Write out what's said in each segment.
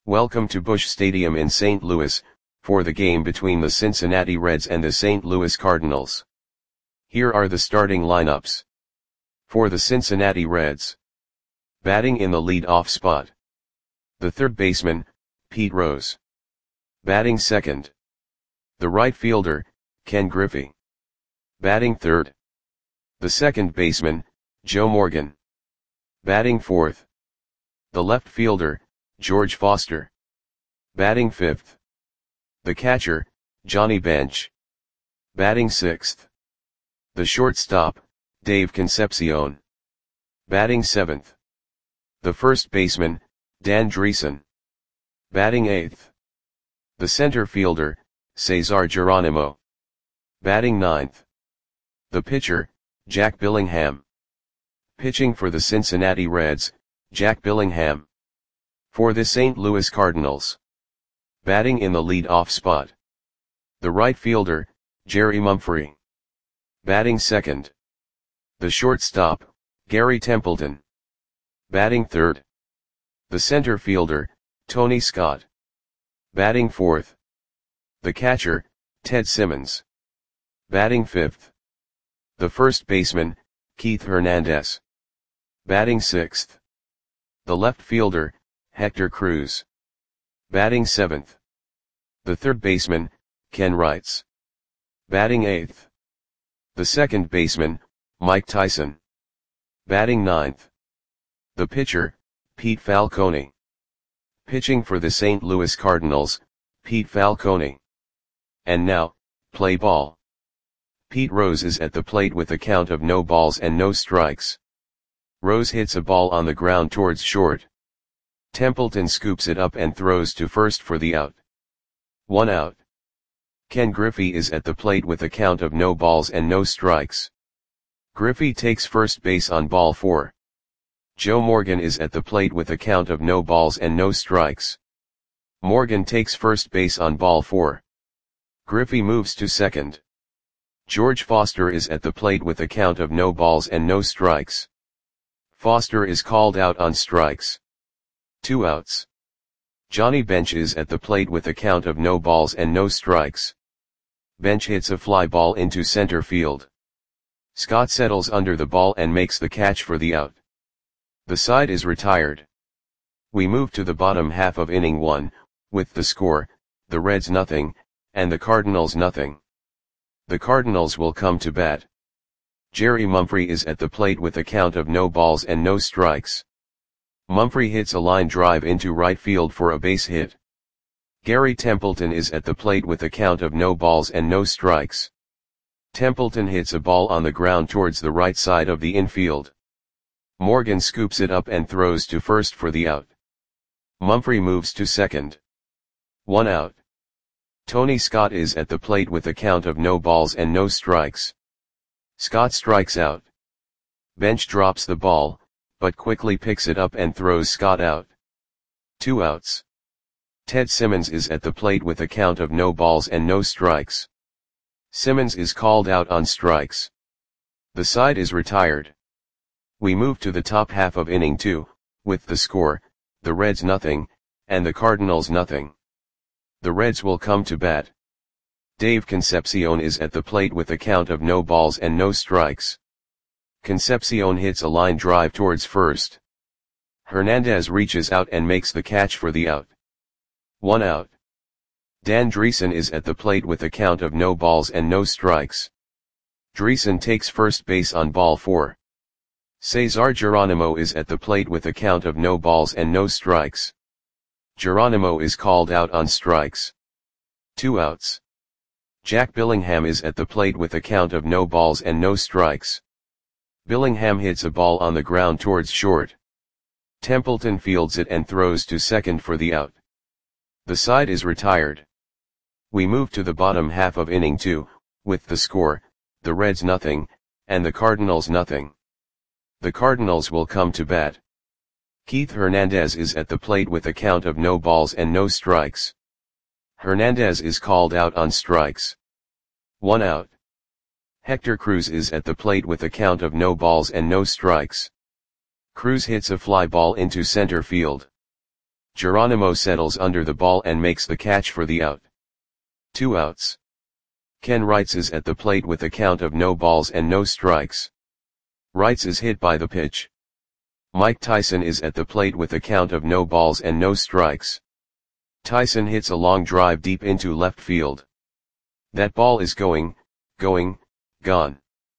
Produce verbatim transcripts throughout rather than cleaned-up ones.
Welcome to Busch Stadium in Saint Louis, for the game between the Cincinnati Reds and the Saint Louis Cardinals. Here are the starting lineups. For the Cincinnati Reds. Batting in the lead-off spot. The third baseman, Pete Rose. Batting second. The right fielder, Ken Griffey. Batting third. The second baseman, Joe Morgan. Batting fourth. The left fielder, George Foster. Batting fifth. The catcher, Johnny Bench. Batting sixth. The shortstop, Dave Concepcion. Batting seventh. The first baseman, Dan Driessen. Batting eighth. The center fielder, Cesar Geronimo. Batting ninth. The pitcher, Jack Billingham. Pitching for the Cincinnati Reds, Jack Billingham. For the Saint Louis Cardinals. Batting in the lead-off spot. The right fielder, Jerry Mumphrey. Batting second. The shortstop, Gary Templeton. Batting third. The center fielder, Tony Scott. Batting fourth. The catcher, Ted Simmons. Batting fifth. The first baseman, Keith Hernandez. Batting sixth. The left fielder, Hector Cruz. Batting seventh. The third baseman, Ken Wrights. Batting eighth. The second baseman, Mike Tyson. Batting ninth. The pitcher, Pete Falcone. Pitching for the Saint Louis Cardinals, Pete Falcone. And now, play ball. Pete Rose is at the plate with a count of no balls and no strikes. Rose hits a ball on the ground towards short. Templeton scoops it up and throws to first for the out. One out. Ken Griffey is at the plate with a count of no balls and no strikes. Griffey takes first base on ball four. Joe Morgan is at the plate with a count of no balls and no strikes. Morgan takes first base on ball four. Griffey moves to second. George Foster is at the plate with a count of no balls and no strikes. Foster is called out on strikes. Two outs. Johnny Bench is at the plate with a count of no balls and no strikes. Bench hits a fly ball into center field. Scott settles under the ball and makes the catch for the out. The side is retired. We move to the bottom half of inning one, with the score, the Reds nothing, and the Cardinals nothing. The Cardinals will come to bat. Jerry Mumphrey is at the plate with a count of no balls and no strikes. Mumphrey hits a line drive into right field for a base hit. Gary Templeton is at the plate with a count of no balls and no strikes. Templeton hits a ball on the ground towards the right side of the infield. Morgan scoops it up and throws to first for the out. Mumphrey moves to second. One out. Tony Scott is at the plate with a count of no balls and no strikes. Scott strikes out. Bench drops the ball, but quickly picks it up and throws Scott out. Two outs. Ted Simmons is at the plate with a count of no balls and no strikes. Simmons is called out on strikes. The side is retired. We move to the top half of inning two, with the score, the Reds nothing, and the Cardinals nothing. The Reds will come to bat. Dave Concepcion is at the plate with a count of no balls and no strikes. Concepcion hits a line drive towards first. Hernandez reaches out and makes the catch for the out. One out. Dan Driessen is at the plate with a count of no balls and no strikes. Driessen takes first base on ball four. Cesar Geronimo is at the plate with a count of no balls and no strikes. Geronimo is called out on strikes. Two outs. Jack Billingham is at the plate with a count of no balls and no strikes. Billingham hits a ball on the ground towards short. Templeton fields it and throws to second for the out. The side is retired. We move to the bottom half of inning two, with the score, the Reds nothing, and the Cardinals nothing. The Cardinals will come to bat. Keith Hernandez is at the plate with a count of no balls and no strikes. Hernandez is called out on strikes. One out. Hector Cruz is at the plate with a count of no balls and no strikes. Cruz hits a fly ball into center field. Geronimo settles under the ball and makes the catch for the out. Two outs. Ken Wrights is at the plate with a count of no balls and no strikes. Wrights is hit by the pitch. Mike Tyson is at the plate with a count of no balls and no strikes. Tyson hits a long drive deep into left field. That ball is going, going, gone.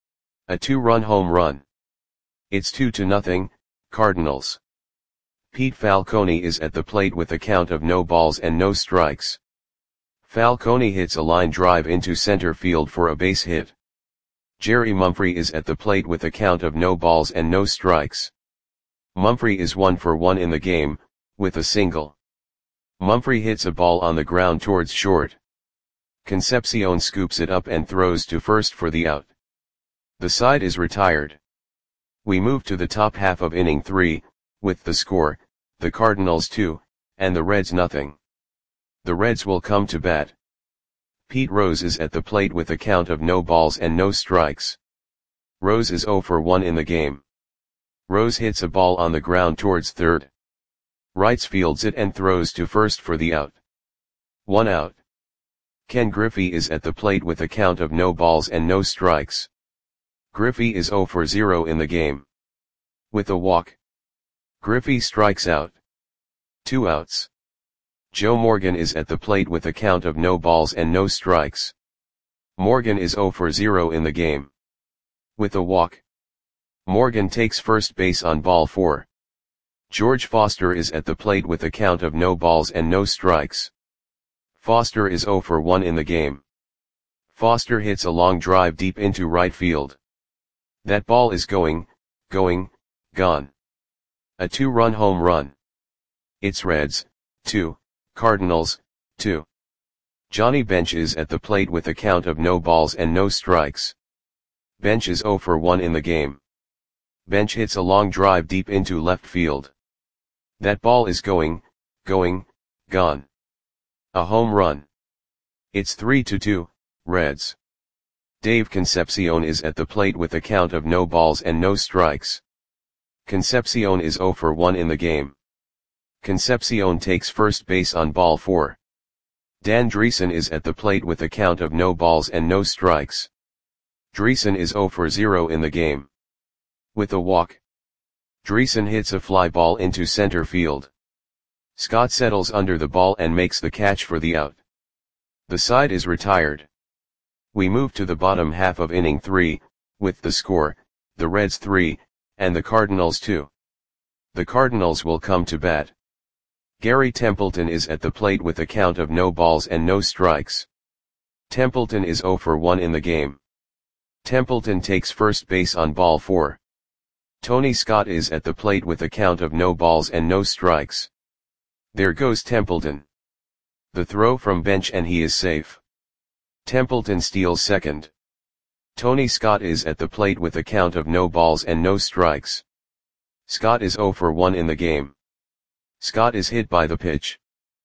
A two-run home run. It's two to nothing, Cardinals. Pete Falcone is at the plate with a count of no balls and no strikes. Falcone hits a line drive into center field for a base hit. Jerry Mumphrey is at the plate with a count of no balls and no strikes. Mumphrey is one for one in the game, with a single. Mumphrey hits a ball on the ground towards short. Concepcion scoops it up and throws to first for the out. The side is retired. We move to the top half of inning three, with the score, the Cardinals two, and the Reds nothing. The Reds will come to bat. Pete Rose is at the plate with a count of no balls and no strikes. Rose is zero for one in the game. Rose hits a ball on the ground towards third. Wrights fields it and throws to first for the out. One out. Ken Griffey is at the plate with a count of no balls and no strikes. Griffey is zero for zero in the game. With a walk. Griffey strikes out. Two outs. Joe Morgan is at the plate with a count of no balls and no strikes. Morgan is zero for zero in the game. With a walk. Morgan takes first base on ball four. George Foster is at the plate with a count of no balls and no strikes. Foster is zero for one in the game. Foster hits a long drive deep into right field. That ball is going, going, gone. A two-run home run. It's Reds, two, Cardinals, two. Johnny Bench is at the plate with a count of no balls and no strikes. Bench is zero for one in the game. Bench hits a long drive deep into left field. That ball is going, going, gone. A home run. It's three to two, Reds. Dave Concepcion is at the plate with a count of no balls and no strikes. Concepcion is zero for one in the game. Concepcion takes first base on ball four. Dan Dreesen is at the plate with a count of no balls and no strikes. Dreesen is zero for zero in the game. With a walk. Dreesen hits a fly ball into center field. Scott settles under the ball and makes the catch for the out. The side is retired. We move to the bottom half of inning three, with the score, the Reds three, and the Cardinals two. The Cardinals will come to bat. Gary Templeton is at the plate with a count of no balls and no strikes. Templeton is zero for one in the game. Templeton takes first base on ball four. Tony Scott is at the plate with a count of no balls and no strikes. There goes Templeton. The throw from Bench and he is safe. Templeton steals second. Tony Scott is at the plate with a count of no balls and no strikes. Scott is zero for one in the game. Scott is hit by the pitch.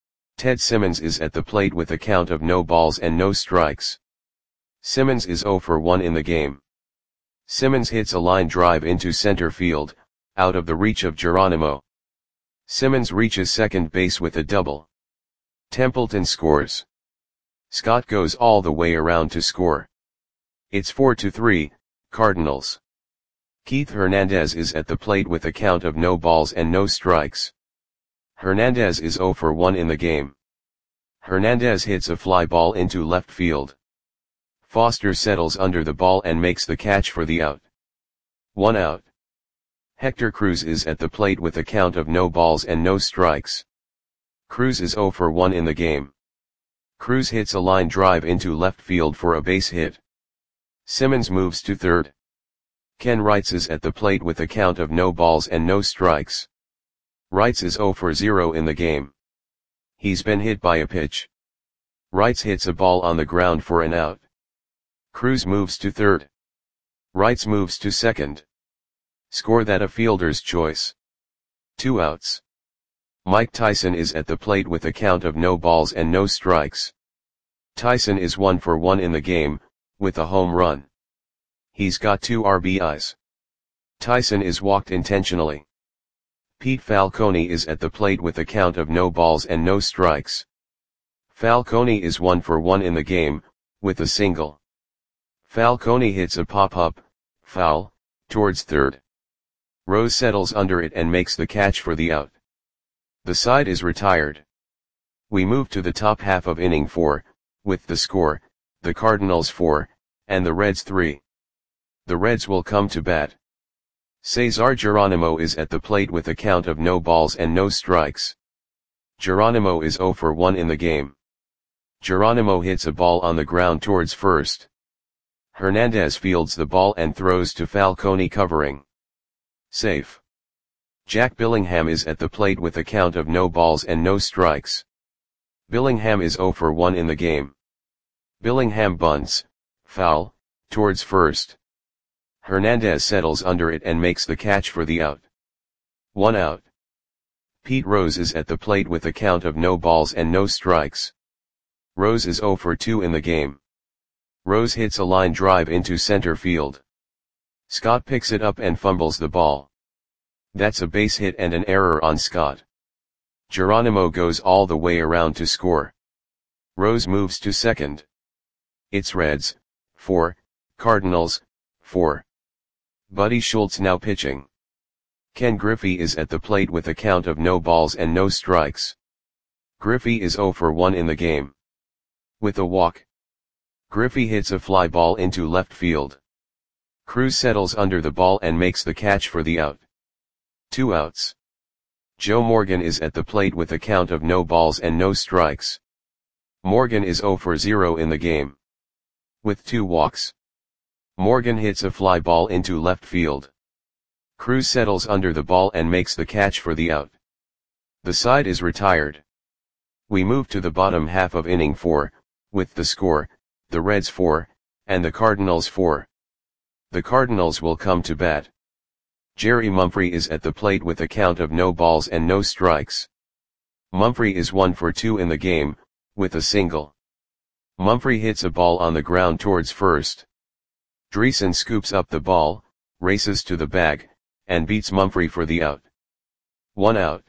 Ted Simmons is at the plate with a count of no balls and no strikes. Simmons is zero for one in the game. Simmons hits a line drive into center field, out of the reach of Geronimo. Simmons reaches second base with a double. Templeton scores. Scott goes all the way around to score. It's four to three, Cardinals. Keith Hernandez is at the plate with a count of no balls and no strikes. Hernandez is zero for one in the game. Hernandez hits a fly ball into left field. Foster settles under the ball and makes the catch for the out. One out. Hector Cruz is at the plate with a count of no balls and no strikes. Cruz is zero for one in the game. Cruz hits a line drive into left field for a base hit. Simmons moves to third. Ken Wrights is at the plate with a count of no balls and no strikes. Wrights is zero for zero in the game. He's been hit by a pitch. Wrights hits a ball on the ground for an out. Cruz moves to third. Wrights moves to second. Score that a fielder's choice. Two outs. Mike Tyson is at the plate with a count of no balls and no strikes. Tyson is one for one in the game, with a home run. He's got two R B Is. Tyson is walked intentionally. Pete Falcone is at the plate with a count of no balls and no strikes. Falcone is one for one in the game, with a single. Falcone hits a pop-up, foul, towards third. Rose settles under it and makes the catch for the out. The side is retired. We move to the top half of inning four, with the score, the Cardinals four, and the Reds three. The Reds will come to bat. Cesar Geronimo is at the plate with a count of no balls and no strikes. Geronimo is zero for one in the game. Geronimo hits a ball on the ground towards first. Hernandez fields the ball and throws to Falcone covering. Safe. Jack Billingham is at the plate with a count of no balls and no strikes. Billingham is zero for one in the game. Billingham bunts, foul, towards first. Hernandez settles under it and makes the catch for the out. One out. Pete Rose is at the plate with a count of no balls and no strikes. Rose is zero for two in the game. Rose hits a line drive into center field. Scott picks it up and fumbles the ball. That's a base hit and an error on Scott. Geronimo goes all the way around to score. Rose moves to second. It's Reds, four, Cardinals, four. Buddy Schultz now pitching. Ken Griffey is at the plate with a count of no balls and no strikes. Griffey is zero for one in the game. With a walk. Griffey hits a fly ball into left field. Cruz settles under the ball and makes the catch for the out. Two outs. Joe Morgan is at the plate with a count of no balls and no strikes. Morgan is zero for zero in the game. With two walks. Morgan hits a fly ball into left field. Cruz settles under the ball and makes the catch for the out. The side is retired. We move to the bottom half of inning four, with the score, the Reds four, and the Cardinals four. The Cardinals will come to bat. Jerry Mumphrey is at the plate with a count of no balls and no strikes. Mumphrey is one for two in the game, with a single. Mumphrey hits a ball on the ground towards first. Dreesen scoops up the ball, races to the bag, and beats Mumphrey for the out. One out.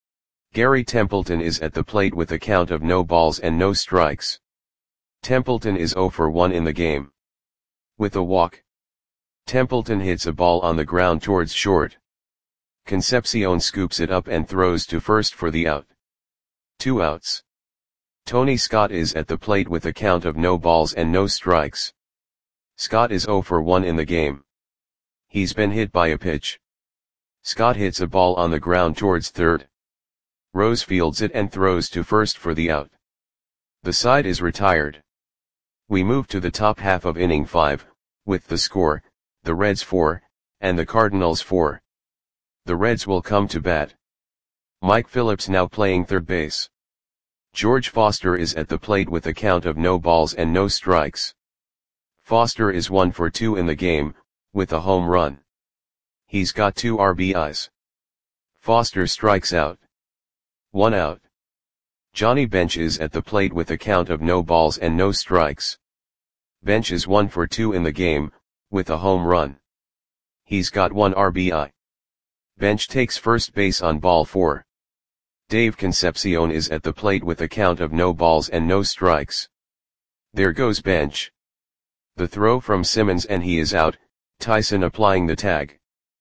Gary Templeton is at the plate with a count of no balls and no strikes. Templeton is zero for one in the game. With a walk. Templeton hits a ball on the ground towards short. Concepcion scoops it up and throws to first for the out. Two outs. Tony Scott is at the plate with a count of no balls and no strikes. Scott is zero for one in the game. He's been hit by a pitch. Scott hits a ball on the ground towards third. Rose fields it and throws to first for the out. The side is retired. We move to the top half of inning five, with the score, the Reds four, and the Cardinals four. The Reds will come to bat. Mike Phillips now playing third base. George Foster is at the plate with a count of no balls and no strikes. Foster is one for two in the game, with a home run. He's got two R B Is. Foster strikes out. One out. Johnny Bench is at the plate with a count of no balls and no strikes. Bench is one for two in the game, with a home run. He's got one R B I. Bench takes first base on ball four. Dave Concepcion is at the plate with a count of no balls and no strikes. There goes Bench. The throw from Simmons and he is out, Tyson applying the tag.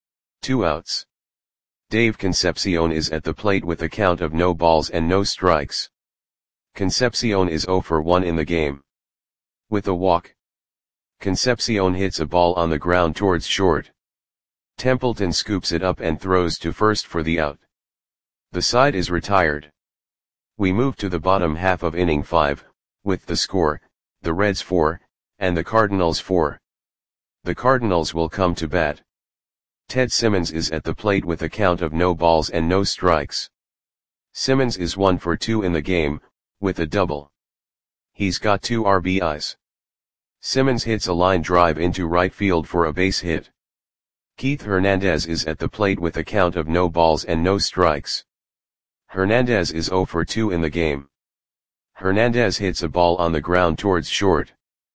Two outs. Dave Concepcion is at the plate with a count of no balls and no strikes. Concepcion is zero for one in the game. With a walk. Concepcion hits a ball on the ground towards short. Templeton scoops it up and throws to first for the out. The side is retired. We move to the bottom half of inning five, with the score, the Reds four, and the Cardinals four. The Cardinals will come to bat. Ted Simmons is at the plate with a count of no balls and no strikes. Simmons is one for two in the game, with a double. He's got two R B Is. Simmons hits a line drive into right field for a base hit. Keith Hernandez is at the plate with a count of no balls and no strikes. Hernandez is zero for two in the game. Hernandez hits a ball on the ground towards short.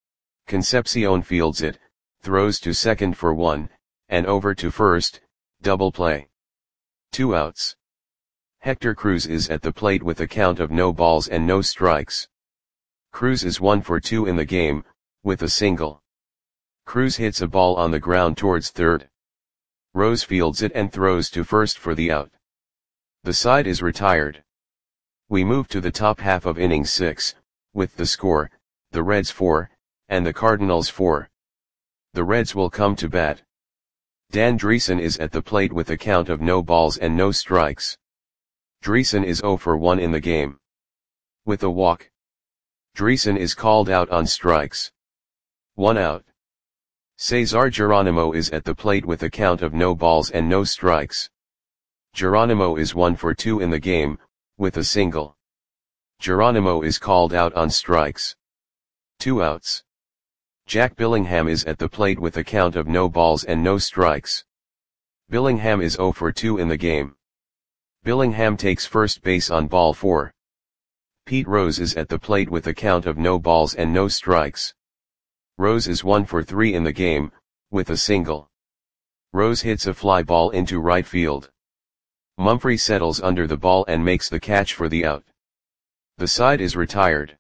Concepcion fields it, throws to second for one, and over to first, double play. Two outs. Hector Cruz is at the plate with a count of no balls and no strikes. Cruz is one for two in the game, with a single. Cruz hits a ball on the ground towards third. Rose fields it and throws to first for the out. The side is retired. We move to the top half of inning six, with the score, the Reds four, and the Cardinals four. The Reds will come to bat. Dan Dreesen is at the plate with a count of no balls and no strikes. Dreesen is zero for one in the game. With a walk. Dreesen is called out on strikes. One out. Cesar Geronimo is at the plate with a count of no balls and no strikes. Geronimo is one for two in the game, with a single. Geronimo is called out on strikes. Two outs. Jack Billingham is at the plate with a count of no balls and no strikes. Billingham is zero for two in the game. Billingham takes first base on ball four. Pete Rose is at the plate with a count of no balls and no strikes. Rose is one for three in the game, with a single. Rose hits a fly ball into right field. Mumphrey settles under the ball and makes the catch for the out. The side is retired.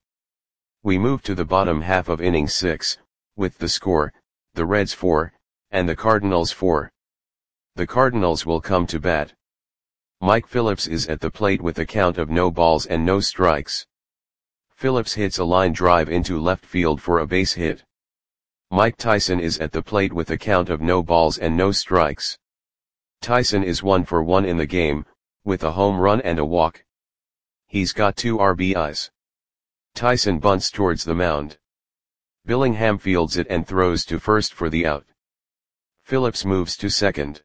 We move to the bottom half of inning six, with the score, the Reds four, and the Cardinals four. The Cardinals will come to bat. Mike Phillips is at the plate with a count of no balls and no strikes. Phillips hits a line drive into left field for a base hit. Mike Tyson is at the plate with a count of no balls and no strikes. Tyson is one for one in the game, with a home run and a walk. He's got two R B Is. Tyson bunts towards the mound. Billingham fields it and throws to first for the out. Phillips moves to second.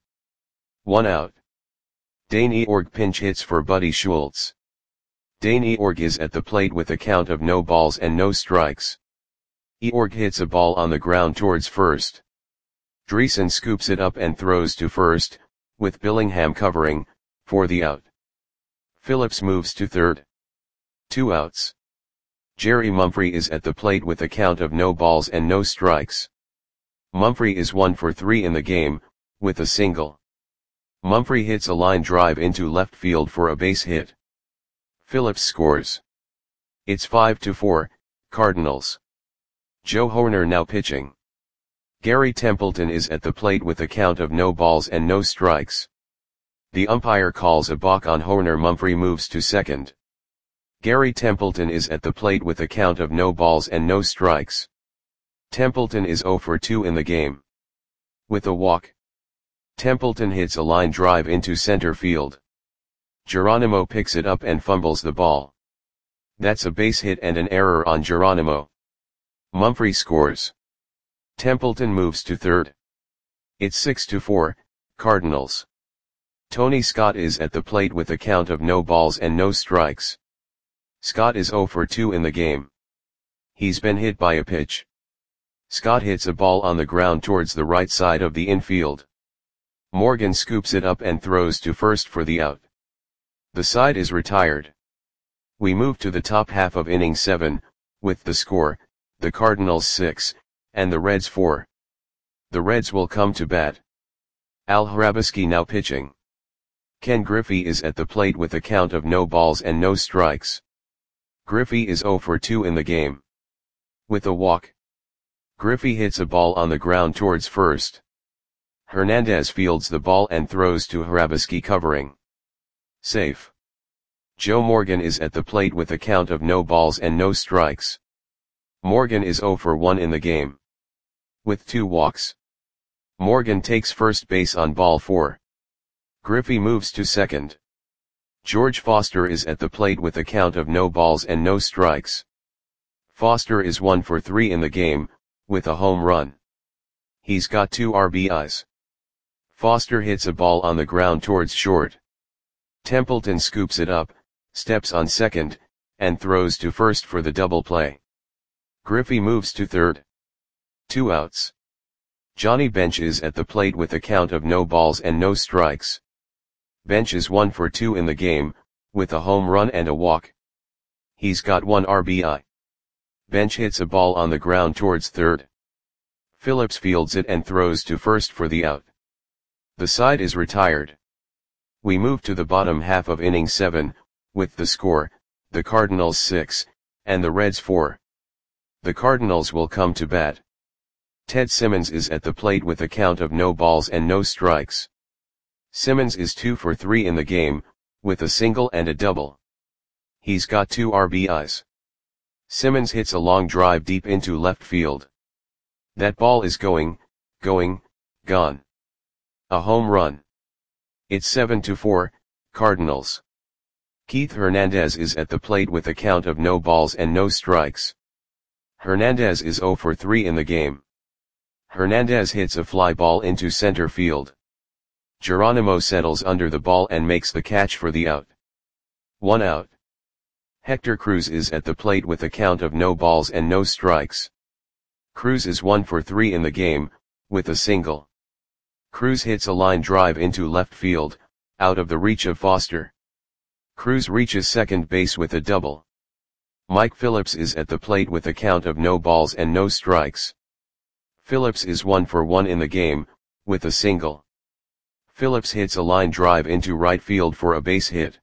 One out. Dane Eorg pinch hits for Buddy Schultz. Dane Eorg is at the plate with a count of no balls and no strikes. Eorg hits a ball on the ground towards first. Dreesen scoops it up and throws to first, with Billingham covering, for the out. Phillips moves to third. Two outs. Jerry Mumphrey is at the plate with a count of no balls and no strikes. Mumphrey is one for three in the game, with a single. Mumphrey hits a line drive into left field for a base hit. Phillips scores. It's five to four, Cardinals. Joe Hoerner now pitching. Gary Templeton is at the plate with a count of no balls and no strikes. The umpire calls a balk on Hoerner. Mumphrey moves to second. Gary Templeton is at the plate with a count of no balls and no strikes. Templeton is zero for two in the game. With a walk. Templeton hits a line drive into center field. Geronimo picks it up and fumbles the ball. That's a base hit and an error on Geronimo. Mumphrey scores. Templeton moves to third. It's six to four, Cardinals. Tony Scott is at the plate with a count of no balls and no strikes. Scott is zero for two in the game. He's been hit by a pitch. Scott hits a ball on the ground towards the right side of the infield. Morgan scoops it up and throws to first for the out. The side is retired. We move to the top half of inning seven, with the score, the Cardinals six, and the Reds four. The Reds will come to bat. Al Hrabosky now pitching. Ken Griffey is at the plate with a count of no balls and no strikes. Griffey is zero for two in the game. With a walk. Griffey hits a ball on the ground towards first. Hernandez fields the ball and throws to Hrabosky covering. Safe. Joe Morgan is at the plate with a count of no balls and no strikes. Morgan is zero for one in the game. With two walks. Morgan takes first base on ball four. Griffey moves to second. George Foster is at the plate with a count of no balls and no strikes. Foster is one for three in the game, with a home run. He's got two R B Is. Foster hits a ball on the ground towards short. Templeton scoops it up, steps on second, and throws to first for the double play. Griffey moves to third. Two outs. Johnny Bench is at the plate with a count of no balls and no strikes. Bench is one for two in the game, with a home run and a walk. He's got one R B I. Bench hits a ball on the ground towards third. Phillips fields it and throws to first for the out. The side is retired. We move to the bottom half of inning seven, with the score, the Cardinals six, and the Reds four. The Cardinals will come to bat. Ted Simmons is at the plate with a count of no balls and no strikes. Simmons is two for three in the game, with a single and a double. He's got two R B Is. Simmons hits a long drive deep into left field. That ball is going, going, gone. A home run. It's seven to four, Cardinals. Keith Hernandez is at the plate with a count of no balls and no strikes. Hernandez is zero for three in the game. Hernandez hits a fly ball into center field. Geronimo settles under the ball and makes the catch for the out. One out. Hector Cruz is at the plate with a count of no balls and no strikes. Cruz is one for three in the game, with a single. Cruz hits a line drive into left field, out of the reach of Foster. Cruz reaches second base with a double. Mike Phillips is at the plate with a count of no balls and no strikes. Phillips is one for one in the game, with a single. Phillips hits a line drive into right field for a base hit.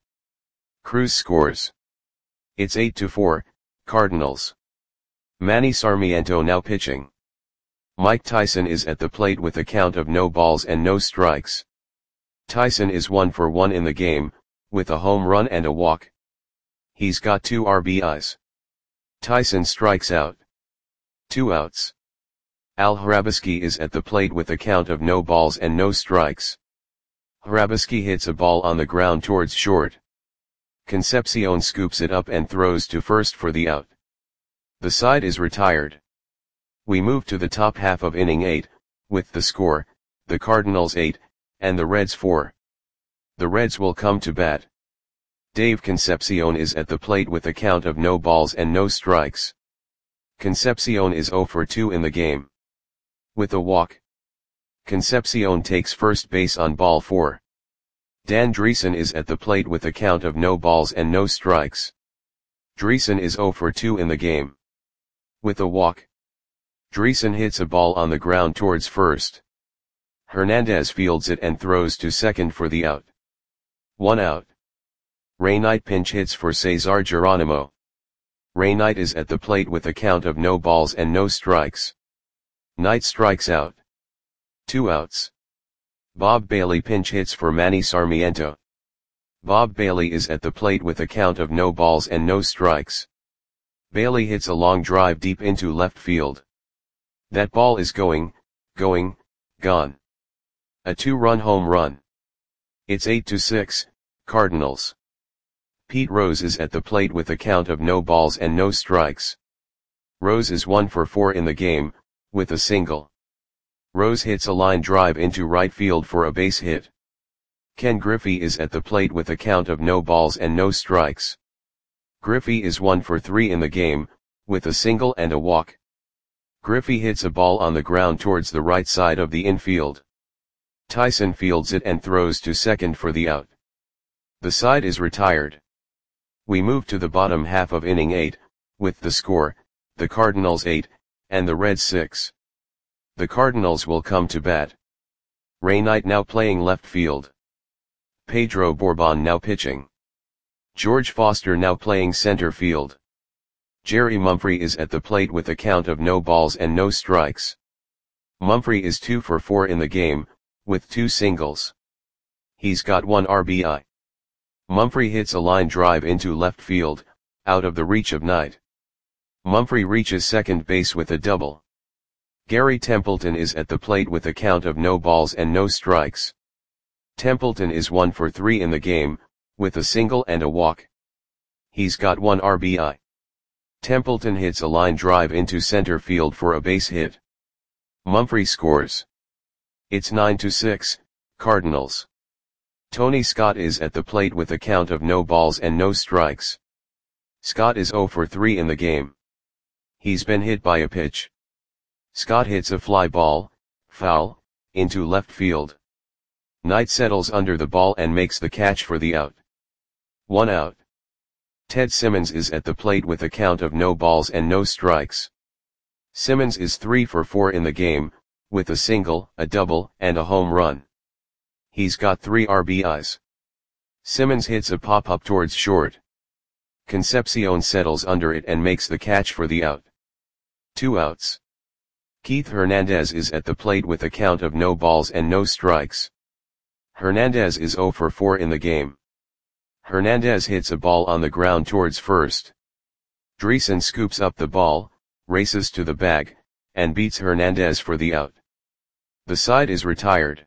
Cruz scores. It's eight to four, Cardinals. Manny Sarmiento now pitching. Mike Tyson is at the plate with a count of no balls and no strikes. Tyson is one for one in the game, with a home run and a walk. He's got two R B Is. Tyson strikes out. Two outs. Al Hrabosky is at the plate with a count of no balls and no strikes. Hrabosky hits a ball on the ground towards short. Concepcion scoops it up and throws to first for the out. The side is retired. We move to the top half of inning eight, with the score, the Cardinals eight, and the Reds four. The Reds will come to bat. Dave Concepcion is at the plate with a count of no balls and no strikes. Concepcion is zero for two in the game. With a walk. Concepcion takes first base on ball four. Dan Dreesen is at the plate with a count of no balls and no strikes. Dreesen is zero for two in the game. With a walk. Dreesen hits a ball on the ground towards first. Hernandez fields it and throws to second for the out. One out. Ray Knight pinch hits for Cesar Geronimo. Ray Knight is at the plate with a count of no balls and no strikes. Knight strikes out. Two outs. Bob Bailey pinch hits for Manny Sarmiento. Bob Bailey is at the plate with a count of no balls and no strikes. Bailey hits a long drive deep into left field. That ball is going, going, gone. A two-run home run. It's eight to six, Cardinals. Pete Rose is at the plate with a count of no balls and no strikes. Rose is one for four in the game, with a single. Rose hits a line drive into right field for a base hit. Ken Griffey is at the plate with a count of no balls and no strikes. Griffey is one for three in the game, with a single and a walk. Griffey hits a ball on the ground towards the right side of the infield. Tyson fields it and throws to second for the out. The side is retired. We move to the bottom half of inning eight, with the score, the Cardinals eight, and the Reds six. The Cardinals will come to bat. Ray Knight now playing left field. Pedro Bourbon now pitching. George Foster now playing center field. Jerry Mumphrey is at the plate with a count of no balls and no strikes. Mumphrey is two for four in the game, with two singles. He's got one R B I. Mumphrey hits a line drive into left field, out of the reach of Knight. Mumphrey reaches second base with a double. Gary Templeton is at the plate with a count of no balls and no strikes. Templeton is one for three in the game, with a single and a walk. He's got one R B I. Templeton hits a line drive into center field for a base hit. Mumphrey scores. It's nine to six, Cardinals. Tony Scott is at the plate with a count of no balls and no strikes. Scott is zero for three in the game. He's been hit by a pitch. Scott hits a fly ball, foul, into left field. Knight settles under the ball and makes the catch for the out. One out. Ted Simmons is at the plate with a count of no balls and no strikes. Simmons is three for four in the game, with a single, a double, and a home run. He's got three R B Is. Simmons hits a pop-up towards short. Concepcion settles under it and makes the catch for the out. Two outs. Keith Hernandez is at the plate with a count of no balls and no strikes. Hernandez is zero for four in the game. Hernandez hits a ball on the ground towards first. Dreesen scoops up the ball, races to the bag, and beats Hernandez for the out. The side is retired.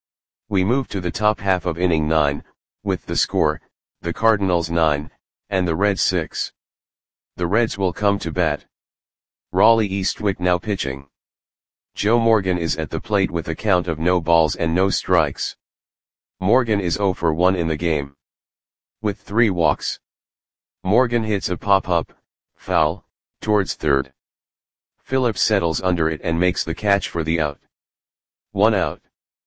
We move to the top half of inning nine, with the score, the Cardinals nine, and the Reds six. The Reds will come to bat. Raleigh Eastwick now pitching. Joe Morgan is at the plate with a count of no balls and no strikes. Morgan is zero for one in the game. With three walks. Morgan hits a pop-up, foul, towards third. Phillips settles under it and makes the catch for the out. One out.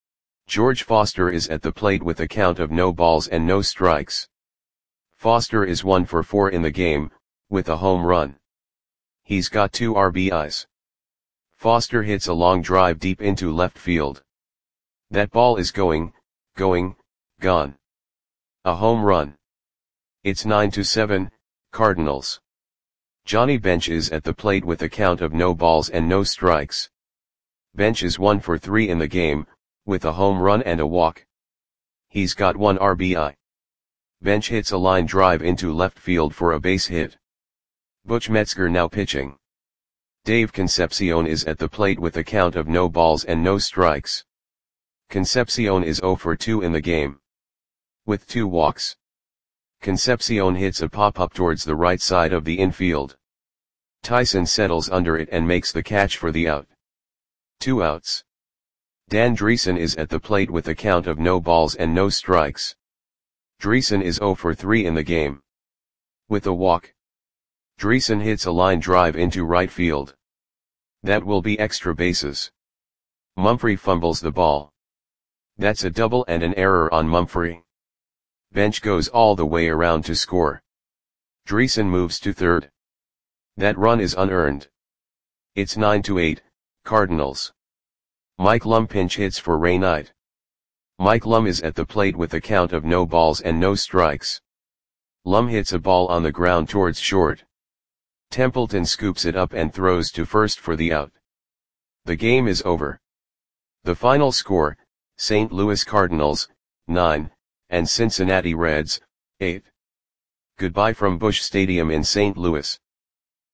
George Foster is at the plate with a count of no balls and no strikes. Foster is one for four in the game, with a home run. He's got two R B Is. Foster hits a long drive deep into left field. That ball is going, going, gone. A home run. It's nine to seven, Cardinals. Johnny Bench is at the plate with a count of no balls and no strikes. Bench is one for three in the game, with a home run and a walk. He's got one R B I. Bench hits a line drive into left field for a base hit. Butch Metzger now pitching. Dave Concepcion is at the plate with a count of no balls and no strikes. Concepcion is zero for two in the game. With two walks. Concepcion hits a pop-up towards the right side of the infield. Tyson settles under it and makes the catch for the out. Two outs. Dan Dreesen is at the plate with a count of no balls and no strikes. Dreesen is zero for three in the game. With a walk. Dreesen hits a line drive into right field. That will be extra bases. Mumphrey fumbles the ball. That's a double and an error on Mumphrey. Bench goes all the way around to score. Dreesen moves to third. That run is unearned. It's nine to eight, Cardinals. Mike Lum pinch hits for Ray Knight. Mike Lum is at the plate with a count of no balls and no strikes. Lum hits a ball on the ground towards short. Templeton scoops it up and throws to first for the out. The game is over. The final score, Saint Louis Cardinals, nine, and Cincinnati Reds, eight. Goodbye from Busch Stadium in Saint Louis.